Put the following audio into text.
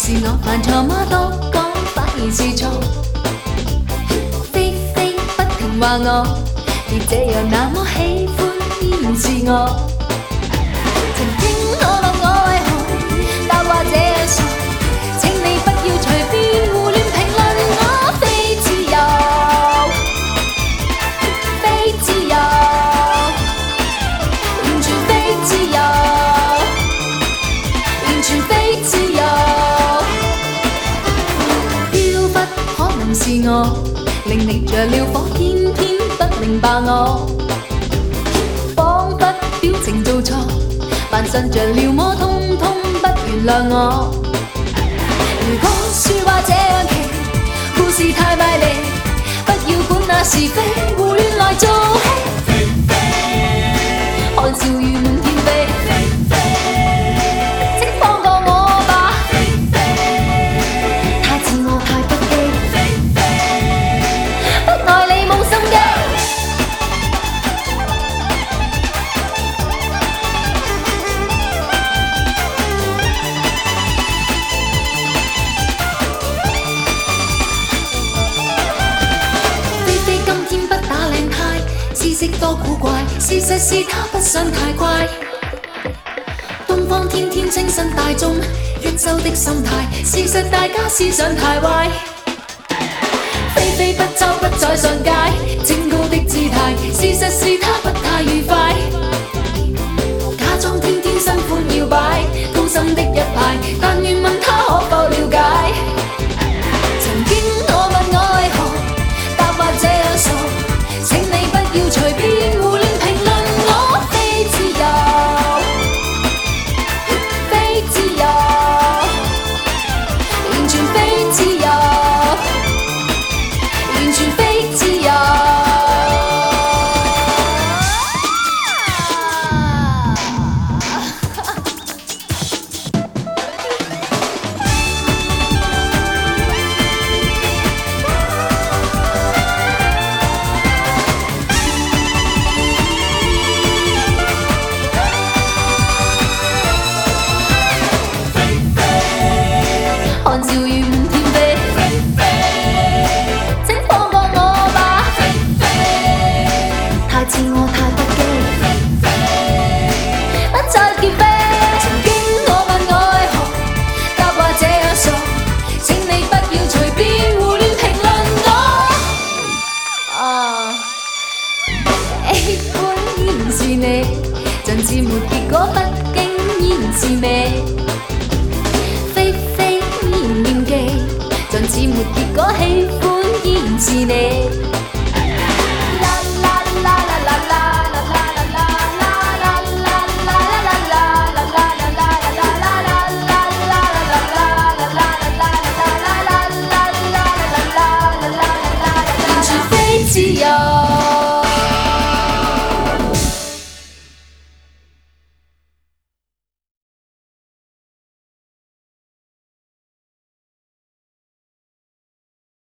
是我犯錯嗎？多講反而是錯，非非不停話我，別這樣那麼喜歡依然是我。曾經我問我為何，答話這樣傻，請你不要隨便胡亂評論我，非自由，非自由，完全非自由，完全非自由。飄忽可能是我，令你着了火，偏偏不明白我，彷彿表情做錯，扮信着了麼，通通不原諒我。如果説話這樣奇，故事太賣力，不要管那是非，胡亂來做戲，看笑語滿天飛，請放過我吧，太自我太不羈，不愛你冇心機。知識多古怪，事實是他不想太乖。東方天天清新大眾，一周的心態，事實大家思想太壞。非非不周不再上街，清高的姿態，事實是他不太愉快。假裝天天新歡搖擺，高深的一派，但願問他可否了解。曾經我問我為何，答話這樣傻，請你不要隨便胡亂評論我，非自由，非自由，完全非自由，完全非自由。看笑語滿天飛，請放過我吧，太自我太不羈，不再叫飛。曾經我問我為何，答話這樣傻，請你不要隨便胡亂評論我。喜歡依然是你，盡是沒結果，不經依然是美。盡似沒結果，喜歡依然是你。完全非自由。